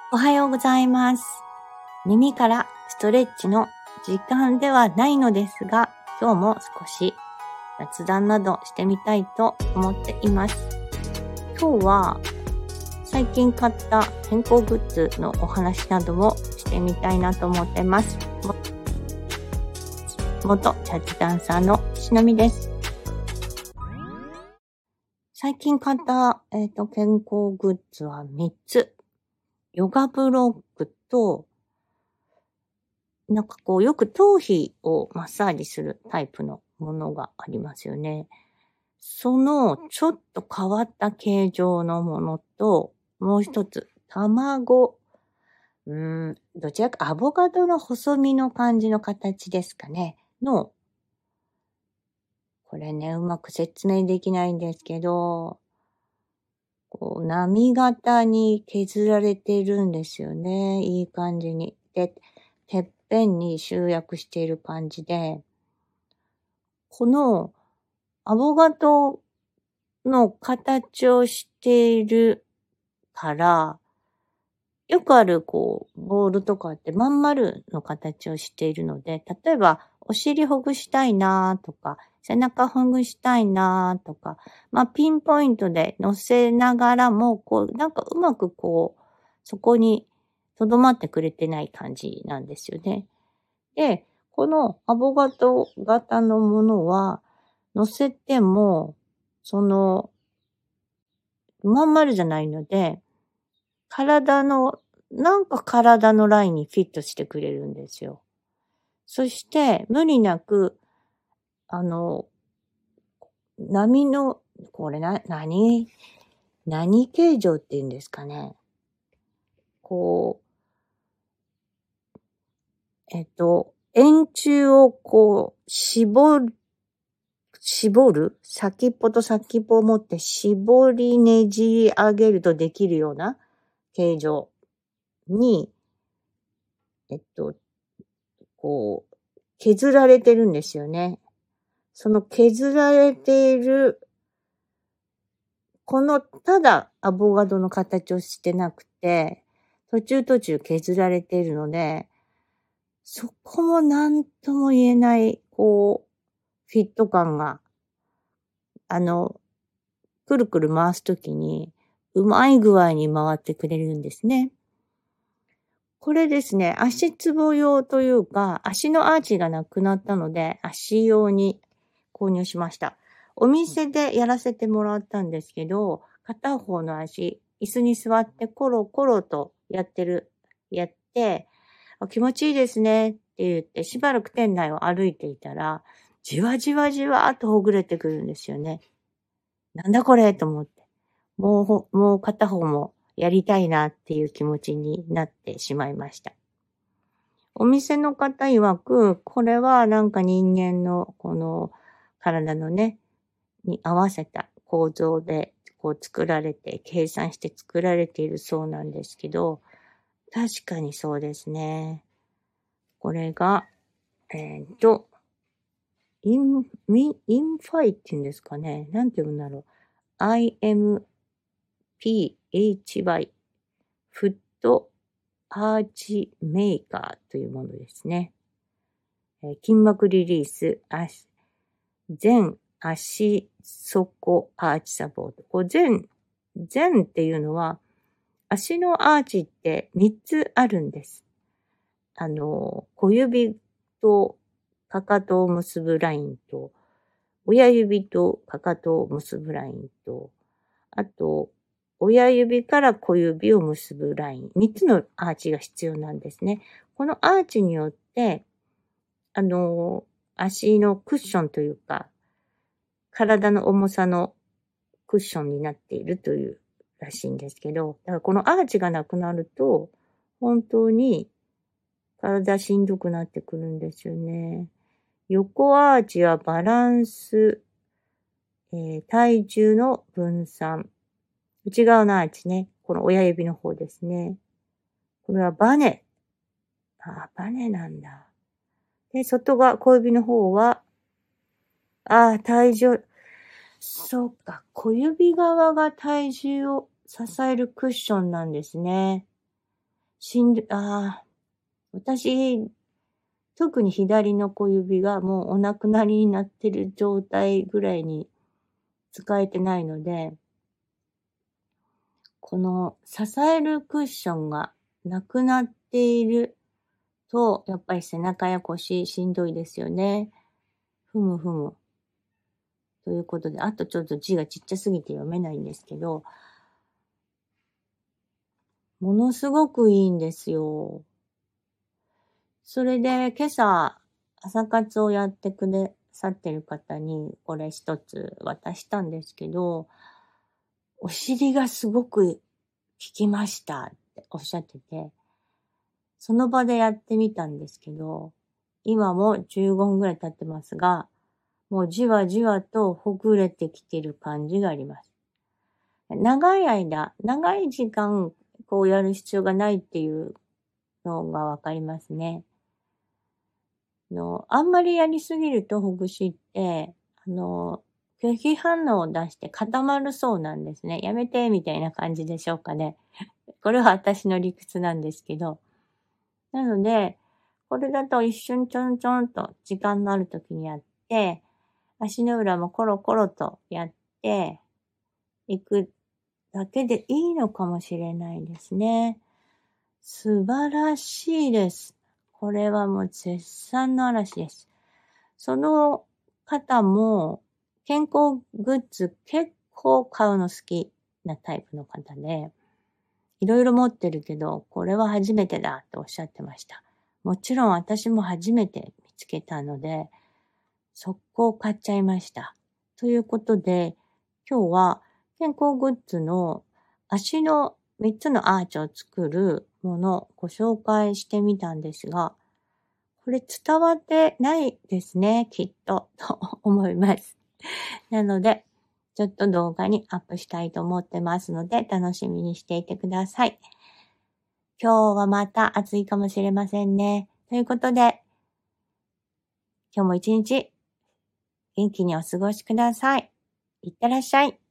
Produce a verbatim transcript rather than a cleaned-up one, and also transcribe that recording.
おはようございます。耳からストレッチの時間ではないのですが、今日も少し雑談などしてみたいと思っています。今日は最近買った健康グッズのお話などをしてみたいなと思ってます。元チャッチダンサーのしのみです。最近買った、えーと、健康グッズはみっつ。ヨガブロックと、なんかこうよく頭皮をマッサージするタイプのものがありますよね。そのちょっと変わった形状のものと、もう一つ、卵、うーん、どちらかアボカドの細身の感じの形ですかね。の、これね、うまく説明できないんですけど、こう波型に削られてるんですよね。いい感じに。で、てっぺんに集約している感じで、このアボカドの形をしているから、よくあるこう、ボールとかってまん丸の形をしているので、例えばお尻ほぐしたいなとか、背中ほぐしたいなとか、まあピンポイントで乗せながらも、こう、なんかうまくこう、そこに留まってくれてない感じなんですよね。で、このアボカド型のものは、乗せても、その、まん丸じゃないので、体の、なんか体のラインにフィットしてくれるんですよ。そして、無理なく、あの、波の、これな、何、何形状って言うんですかね。こう、えっと、円柱をこう、絞る、絞る先っぽと先っぽを持って絞りねじり上げるとできるような形状に、えっと、こう、削られてるんですよね。その削られている、この、ただアボカドの形をしてなくて、途中途中削られているので、そこも何とも言えない、こう、フィット感が、あの、くるくる回すときに、うまい具合に回ってくれるんですね。これですね、足つぼ用というか、足のアーチがなくなったので、足用に購入しました。お店でやらせてもらったんですけど、片方の足、椅子に座ってコロコロとやってる、やって、気持ちいいですねって言って、しばらく店内を歩いていたら、じわじわじわーっとほぐれてくるんですよね。なんだこれと思って。もう、もう片方もやりたいなっていう気持ちになってしまいました。お店の方曰く、これはなんか人間のこの体のね、に合わせた構造でこう作られて、計算して作られているそうなんですけど、確かにそうですね。これが、えっと、イン、ミインファイって言うんですかね。なんて言うんだろう。アイエムピーエイチワイ フットアーチメーカーというものですね。えー筋膜リリース、足全足底アーチサポート。こう全、全っていうのは、足のアーチってみっつあるんです。あの、小指とかかとを結ぶラインと、親指とかかとを結ぶラインと、あと、親指から小指を結ぶライン。みっつのアーチが必要なんですね。このアーチによって、あの、足のクッションというか、体の重さのクッションになっているというらしいんですけど、だからこのアーチがなくなると、本当に体しんどくなってくるんですよね。横アーチはバランス、えー、体重の分散。内側のアーチね。この親指の方ですね。これはバネ。あ、バネなんだ。で、外側、小指の方は、あ、体重。そうか。小指側が体重を支えるクッションなんですね。 しんど、ああ、私、特に左の小指がもうお亡くなりになってる状態ぐらいに使えてないので、この支えるクッションがなくなっていると、やっぱり背中や腰しんどいですよね。ふむふむ。ということで、あとちょっと字がちっちゃすぎて読めないんですけど、ものすごくいいんですよ。それで今朝、朝活をやってくださってる方にこれ一つ渡したんですけど、お尻がすごく効きましたっておっしゃってて、その場でやってみたんですけど、今もじゅうごふんぐらい経ってますが、もうじわじわとほぐれてきてる感じがあります。長い間、長い時間こうやる必要がないっていうのがわかりますね。のあんまりやりすぎるとほぐしって、あの、拒否反応を出して固まるそうなんですね。やめてみたいな感じでしょうかね。これは私の理屈なんですけど。なので、これだと一瞬ちょんちょんと時間のある時にやって、足の裏もコロコロとやっていくだけでいいのかもしれないですね。素晴らしいです。これはもう絶賛の嵐です。その方も健康グッズ結構買うの好きなタイプの方で、いろいろ持ってるけど、これは初めてだとおっしゃってました。もちろん私も初めて見つけたので、速攻買っちゃいました。ということで、今日は健康グッズの足のみっつのアーチを作るものをご紹介してみたんですが、これ伝わってないですね、きっと、と思います。なので、ちょっと動画にアップしたいと思ってますので、楽しみにしていてください。今日はまた暑いかもしれませんね。ということで、今日も一日元気にお過ごしください。いってらっしゃい。